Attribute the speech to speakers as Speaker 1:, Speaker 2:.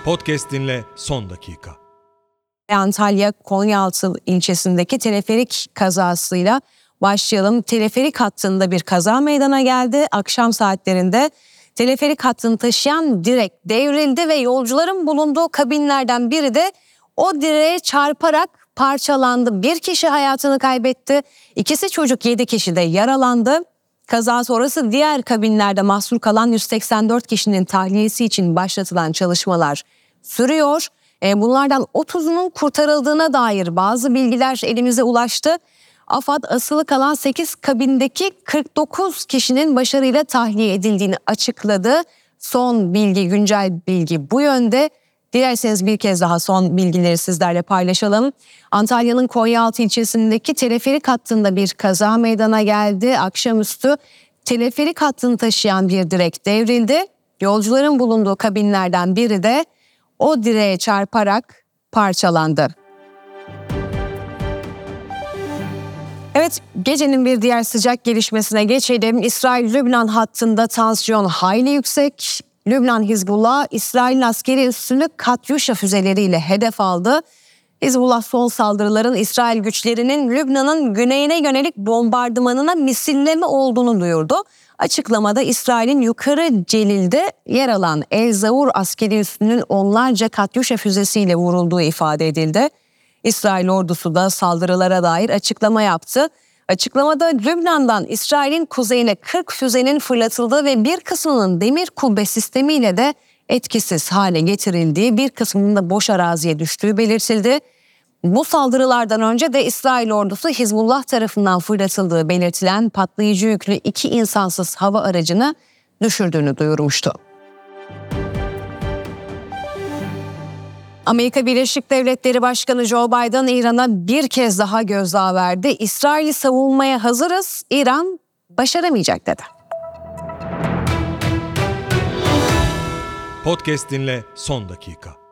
Speaker 1: Podcast dinle son dakika.
Speaker 2: Antalya Konyaaltı ilçesindeki teleferik kazasıyla başlayalım. Teleferik hattında bir kaza meydana geldi. Akşam saatlerinde teleferik hattını taşıyan direk devrildi ve yolcuların bulunduğu kabinlerden biri de o direğe çarparak parçalandı. Bir kişi hayatını kaybetti. 2 çocuk, 7 kişi de yaralandı. Kaza sonrası diğer kabinlerde mahsur kalan 184 kişinin tahliyesi için başlatılan çalışmalar sürüyor. Bunlardan 30'unun kurtarıldığına dair bazı bilgiler elimize ulaştı. AFAD asılı kalan 8 kabindeki 49 kişinin başarıyla tahliye edildiğini açıkladı. Son bilgi, güncel bilgi bu yönde. Dilerseniz bir kez daha son bilgileri sizlerle paylaşalım. Antalya'nın Konyaaltı ilçesindeki teleferik hattında bir kaza meydana geldi. Akşamüstü teleferik hattını taşıyan bir direk devrildi. Yolcuların bulunduğu kabinlerden biri de o direğe çarparak parçalandı. Evet, gecenin bir diğer sıcak gelişmesine geçelim. İsrail-Lübnan hattında tansiyon hayli yüksek. Lübnan Hizbullah, İsrail'in askeri üssünü Katyusha füzeleriyle hedef aldı. Hizbullah son saldırıların İsrail güçlerinin Lübnan'ın güneyine yönelik bombardımanına misilleme olduğunu duyurdu. Açıklamada İsrail'in Yukarı Celil'de yer alan El Zavur askeri üssünün onlarca Katyusha füzesiyle vurulduğu ifade edildi. İsrail ordusu da saldırılara dair açıklama yaptı. Açıklamada Lübnan'dan İsrail'in kuzeyine 40 füzenin fırlatıldığı ve bir kısmının demir kubbe sistemiyle de etkisiz hale getirildiği, bir kısmının da boş araziye düştüğü belirtildi. Bu saldırılardan önce de İsrail ordusu Hizbullah tarafından fırlatıldığı belirtilen patlayıcı yüklü 2 insansız hava aracını düşürdüğünü duyurmuştu. Amerika Birleşik Devletleri Başkanı Joe Biden İran'a bir kez daha gözdağı verdi. İsrail'i savunmaya hazırız, İran başaramayacak dedi.
Speaker 1: Podcast dinle son dakika.